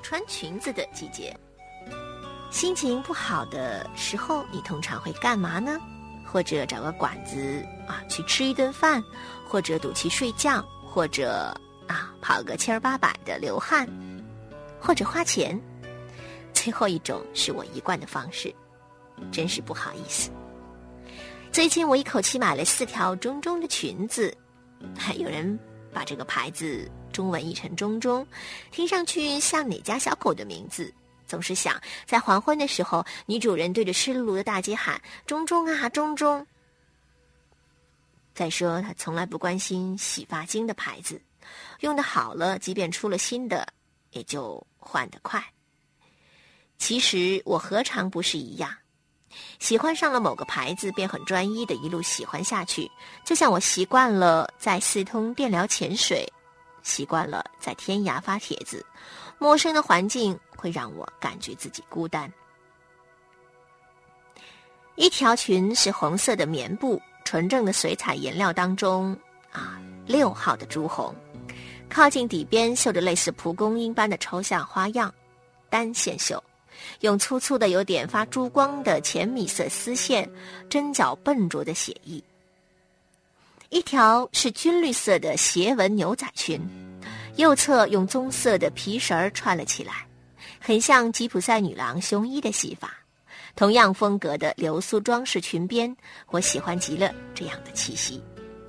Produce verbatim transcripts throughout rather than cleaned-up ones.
穿裙子的季节。心情不好的时候，你通常会干嘛呢？或者找个馆子啊去吃一顿饭，或者赌气睡觉，或者啊跑个七儿八百的流汗，或者花钱。最后一种是我一贯的方式，真是不好意思。最近我一口气买了四条中中的裙子，还有人把这个牌子中文译成中中，听上去像哪家小狗的名字。总是想在黄昏的时候，女主人对着湿漉漉的大街喊中中啊中中。再说她从来不关心洗发精的牌子，用得好了，即便出了新的也就换得快。其实我何尝不是一样，喜欢上了某个牌子便很专一的一路喜欢下去，就像我习惯了在四通电疗潜水，习惯了在天涯发帖子，陌生的环境会让我感觉自己孤单。一条裙是红色的棉布，纯正的水彩颜料当中啊，六号的朱红，靠近底边绣着类似蒲公英般的抽象花样，单线绣，用粗粗的有点发珠光的浅米色丝线，针脚笨拙的写意。一条是军绿色的斜纹牛仔裙，右侧用棕色的皮绳串了起来，很像吉普赛女郎胸衣的戏法。同样风格的流苏装饰裙边，我喜欢极了这样的气息。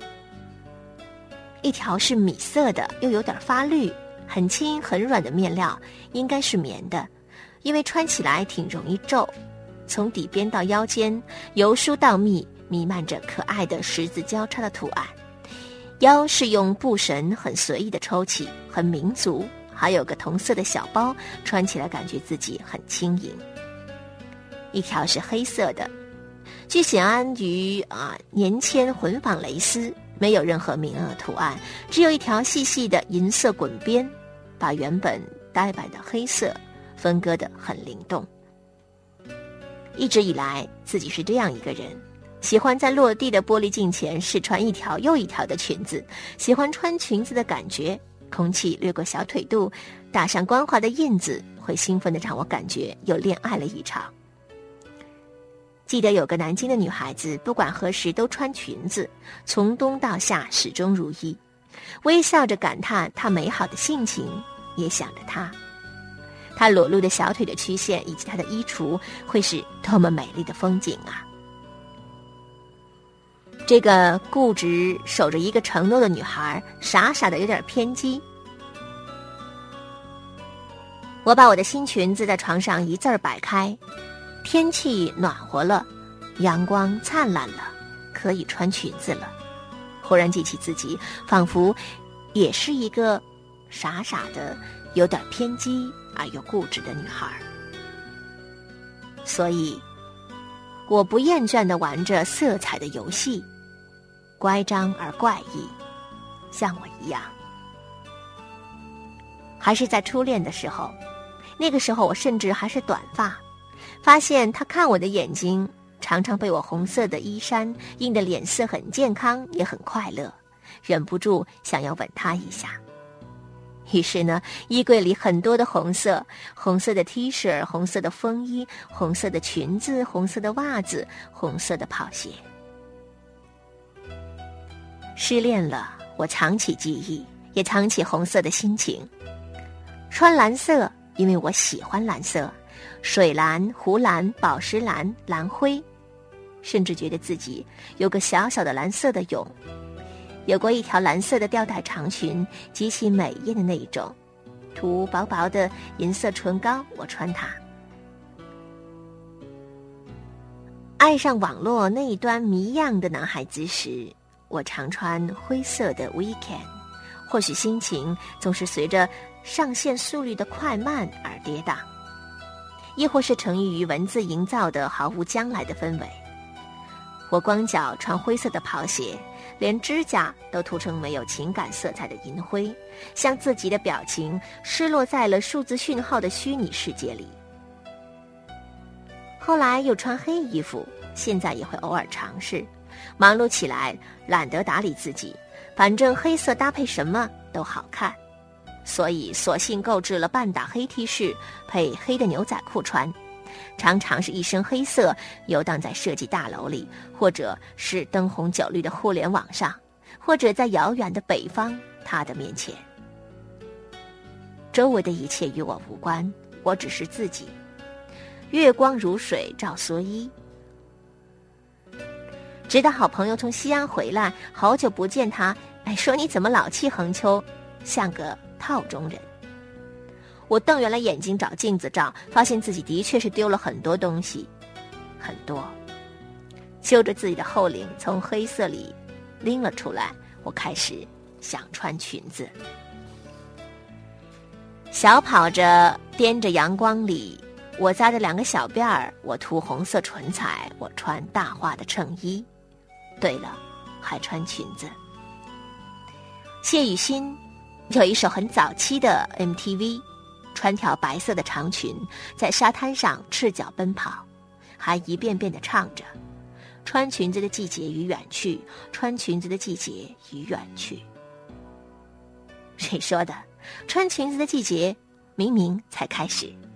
一条是米色的，又有点发绿，很轻很软的面料，应该是棉的，因为穿起来挺容易皱。从底边到腰间，由疏到密，弥漫着可爱的十字交叉的图案。腰是用布绳很随意的抽起，很民族，还有个同色的小包，穿起来感觉自己很轻盈。一条是黑色的，据显安于啊年签混纺蕾丝，没有任何明额图案，只有一条细细的银色滚边，把原本呆板的黑色分割得很灵动。一直以来自己是这样一个人，喜欢在落地的玻璃镜前试穿一条又一条的裙子，喜欢穿裙子的感觉，空气掠过小腿肚，打上光滑的印子，会兴奋地让我感觉又恋爱了一场。记得有个南京的女孩子，不管何时都穿裙子，从冬到夏始终如一，微笑着感叹她美好的性情，也想着她。她裸露的小腿的曲线以及她的衣橱，会是多么美丽的风景啊！这个固执守着一个承诺的女孩，傻傻的有点偏激。我把我的新裙子在床上一字儿摆开，天气暖和了，阳光灿烂了，可以穿裙子了。忽然记起自己仿佛也是一个傻傻的有点偏激而又固执的女孩，所以我不厌倦地玩着色彩的游戏，乖张而怪异，像我一样。还是在初恋的时候，那个时候我甚至还是短发，发现他看我的眼睛常常被我红色的衣衫映得脸色很健康，也很快乐，忍不住想要吻他一下。于是呢，衣柜里很多的红色，红色的 T 恤，红色的风衣，红色的裙子，红色的袜子，红色的跑鞋。失恋了，我藏起记忆，也藏起红色的心情。穿蓝色，因为我喜欢蓝色，水蓝、湖蓝、宝石蓝、蓝灰，甚至觉得自己有个小小的蓝色的蛹，有过一条蓝色的吊带长裙，极其美艳的那一种，涂薄薄的银色唇膏，我穿它。爱上网络那一端谜样的男孩子时，我常穿灰色的 Weekend， 或许心情总是随着上线速率的快慢而跌宕，亦或是成于文字营造的毫无将来的氛围。我光脚穿灰色的跑鞋，连指甲都涂成没有情感色彩的银灰，像自己的表情失落在了数字讯号的虚拟世界里。后来又穿黑衣服，现在也会偶尔尝试，忙碌起来懒得打理自己，反正黑色搭配什么都好看。 所以索性购置了半打黑 T 恤配黑的牛仔裤穿，常常是一身黑色游荡在设计大楼里，或者是灯红酒绿的互联网上，或者在遥远的北方他的面前。周围的一切与我无关，我只是自己。月光如水照蓑衣。直到好朋友从西安回来，好久不见他，哎，说你怎么老气横秋，像个套中人。我瞪圆了眼睛找镜子照，发现自己的确是丢了很多东西，很多。揪着自己的后领从黑色里拎了出来，我开始想穿裙子。小跑着颠着阳光里，我扎着两个小辫儿，我涂红色唇彩，我穿大花的衬衣，对了，还穿裙子。谢雨欣有一首很早期的 M T V， 穿条白色的长裙，在沙滩上赤脚奔跑，还一遍遍地唱着穿裙子的季节已远去，穿裙子的季节已远去。谁说的？穿裙子的季节明明才开始。